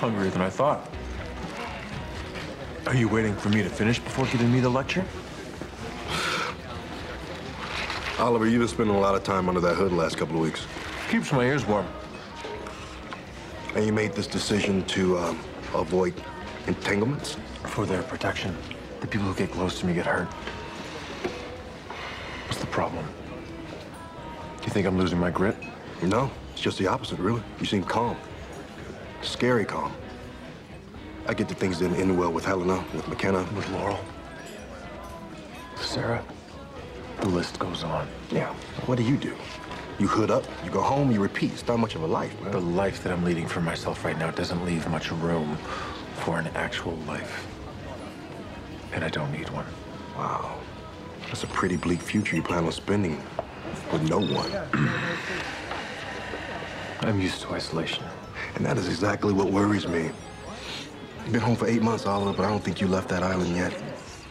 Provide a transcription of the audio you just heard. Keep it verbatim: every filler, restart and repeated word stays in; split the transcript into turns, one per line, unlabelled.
hungrier than I thought. Are you waiting for me to finish before giving me the lecture?
Oliver, you've been spending a lot of time under that hood the last couple of weeks.
Keeps my ears warm.
And you made this decision to um, avoid entanglements?
For their protection. The people who get close to me get hurt. What's the problem? You think I'm losing my grit?
No, it's just the opposite, really. You seem calm. Scary calm. I get that things didn't end well with Helena, with McKenna.
With Laurel. Sarah. The list goes on.
Yeah. What do you do? You hood up, you go home, you repeat. It's not much of a life, man.
The life that I'm leading for myself right now doesn't leave much room for an actual life. And I don't need one.
Wow. That's a pretty bleak future you plan on spending with no one.
I'm used to isolation.
And that is exactly what worries me. You've been home for eight months, Oliver, but I don't think you left that island yet.